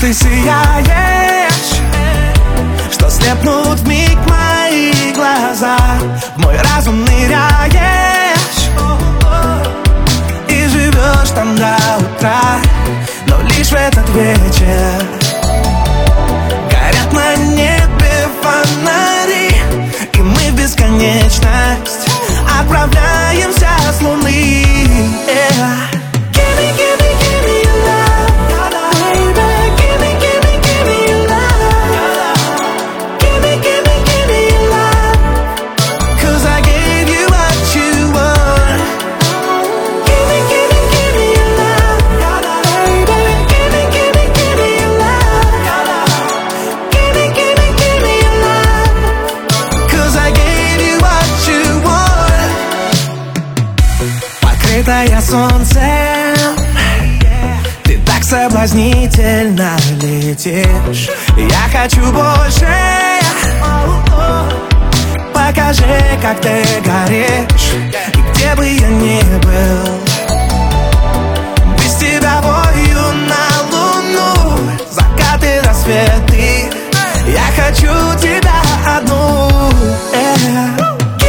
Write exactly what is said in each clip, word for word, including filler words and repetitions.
ты сияешь, что слепнут вмиг мои глаза. В мой разум ныряешь и живешь там до утра. Но лишь в этот вечер горят на небе фонари, и мы в бесконечность отправляемся с луны. Yeah. Покрытая солнцем, ты так соблазнительно летишь. Я хочу больше. Покажи, как ты горишь, и где бы я ни был, без тебя вою на луну, закаты, рассветы. Я хочу тебя одну. Yeah.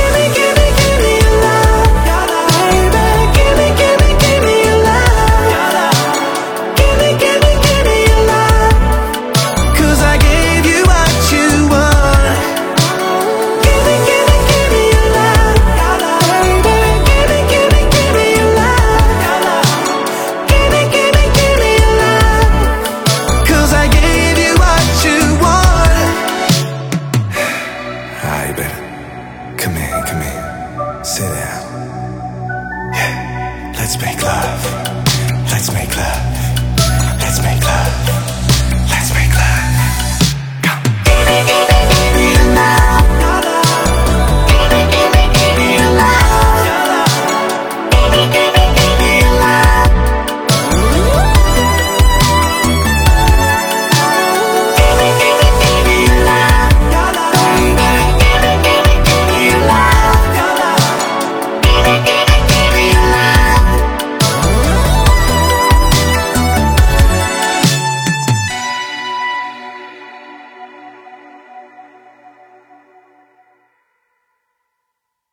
Come here, come here, sit down. Yeah, let's make love, let's make love, let's make love.